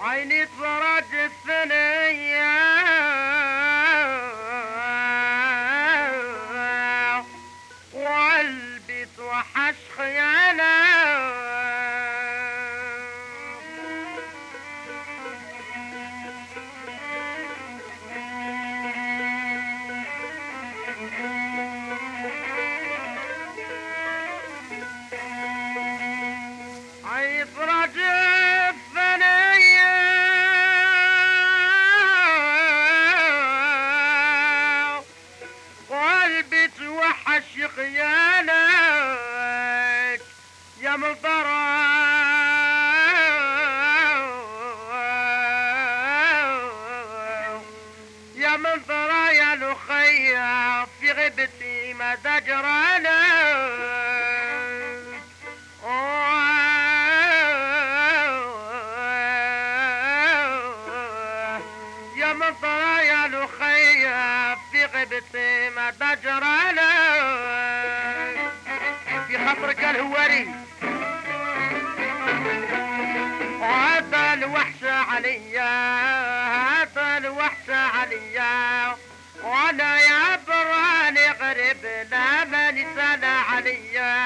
عيني تفرج الثنية وقلبي توحش خياله عيفرج الثنية قلبي توحش خيالك يا مطرة يا مطرة يا لخيا في غيبتي ما تجرالك يا مطرة يا لخيا في غيبتي ما تجرالك في خطرك الهواري هذا الوحشة عليا هذا الوحشة عليا وانا يا براني غريب لا ماني سنة عليا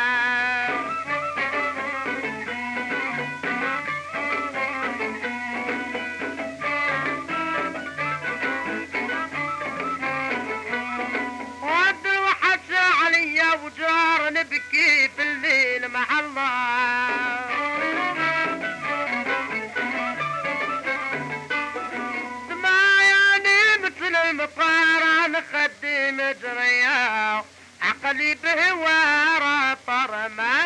وانا وحشة عليا وجار نبكي في الليل مع الله المطار نخدم جريا عقلي بهوار طر ما